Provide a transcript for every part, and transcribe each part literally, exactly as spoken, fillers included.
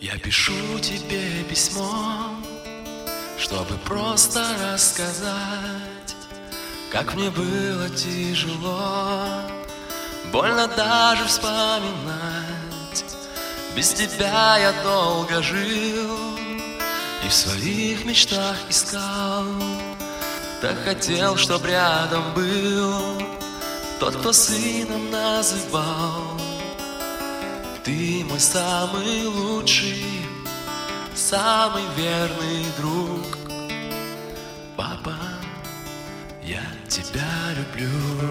Я пишу тебе письмо, чтобы просто рассказать, как мне было тяжело, больно даже вспоминать. Без тебя я долго жил и в своих мечтах искал. Так хотел, чтоб рядом был тот, кто сыном называл. Ты мой самый лучший, самый верный друг. Папа, я тебя люблю.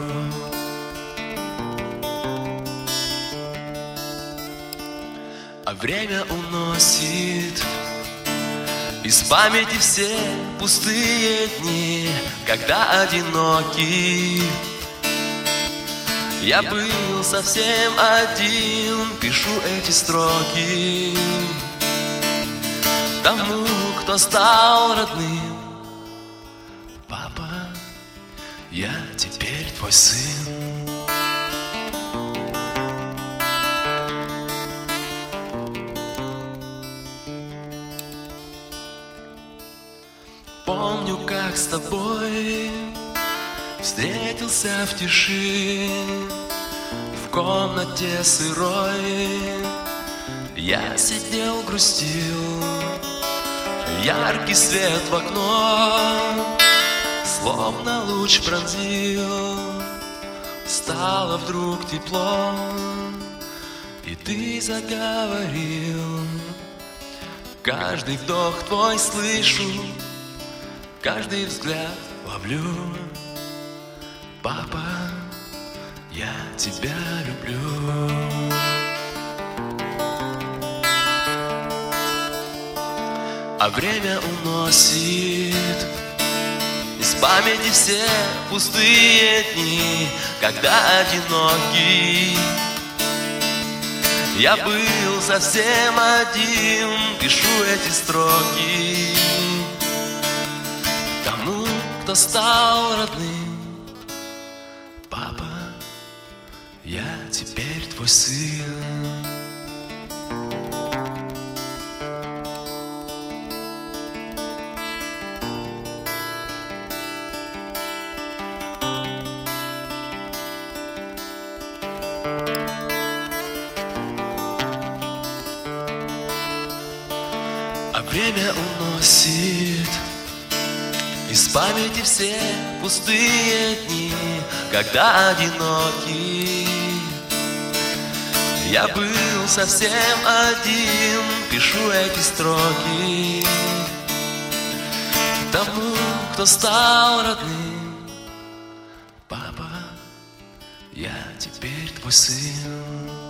А время уносит из памяти все пустые дни, когда одинокий я был совсем один. Пишу эти строки тому, кто стал родным. Папа, я теперь твой сын. Помню, как с тобой встретился в тиши, в комнате сырой. Я сидел, грустил, яркий свет в окно словно луч пронзил. Стало вдруг тепло, и ты заговорил. Каждый вдох твой слышу, каждый взгляд ловлю. Папа, я тебя люблю. А время уносит из памяти все пустые дни, когда одинокий я был совсем один. Пишу эти строки тому, кто стал родным. Папа, я теперь твой сын. А время уносит из памяти все пустые дни, когда одинокий я был совсем один. Пишу эти строки тому, кто стал родным. Папа, я теперь твой сын.